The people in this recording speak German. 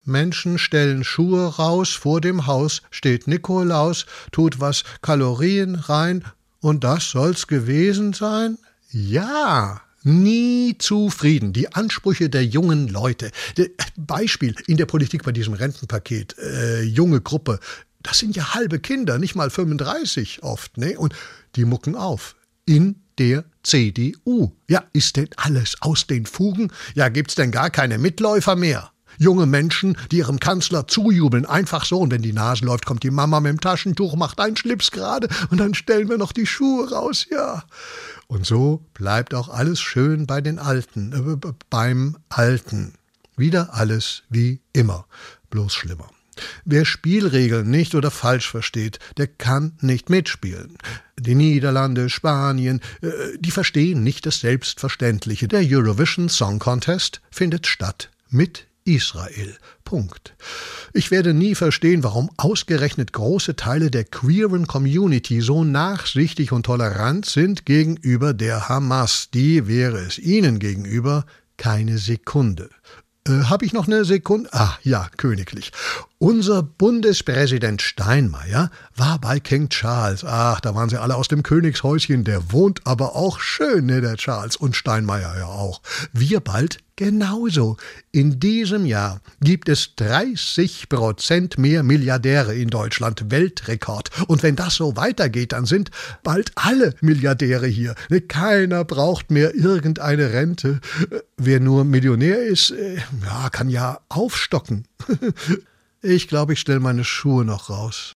Menschen stellen Schuhe raus, vor dem Haus steht Nikolaus, tut was Kalorien rein, und das soll's gewesen sein? Ja, nie zufrieden. Die Ansprüche der jungen Leute. Beispiel in der Politik bei diesem Rentenpaket, junge Gruppe, das sind ja halbe Kinder, nicht mal 35 oft, ne? Und die mucken auf. In der CDU. Ja, ist denn alles aus den Fugen? Ja, gibt's denn gar keine Mitläufer mehr? Junge Menschen, die ihrem Kanzler zujubeln, einfach so. Und wenn die Nase läuft, kommt die Mama mit dem Taschentuch, macht einen Schlips gerade und dann stellen wir noch die Schuhe raus, ja. Und so bleibt auch alles schön bei den Alten, beim Alten. Wieder alles wie immer, bloß schlimmer. Wer Spielregeln nicht oder falsch versteht, der kann nicht mitspielen. Die Niederlande, Spanien, die verstehen nicht das Selbstverständliche. Der Eurovision Song Contest findet statt mit Israel. Punkt. Ich werde nie verstehen, warum ausgerechnet große Teile der queeren Community so nachsichtig und tolerant sind gegenüber der Hamas. Die wäre es ihnen gegenüber keine Sekunde. Habe ich noch eine Sekunde? Ah, ja, königlich. Unser Bundespräsident Steinmeier war bei King Charles. Ach, da waren sie alle aus dem Königshäuschen. Der wohnt aber auch schön, ne, der Charles. Und Steinmeier ja auch. Wir bald genauso. In diesem Jahr gibt es 30% mehr Milliardäre in Deutschland. Weltrekord. Und wenn das so weitergeht, dann sind bald alle Milliardäre hier. Keiner braucht mehr irgendeine Rente. Wer nur Millionär ist, ja, kann ja aufstocken. Ich glaube, ich stelle meine Schuhe noch raus.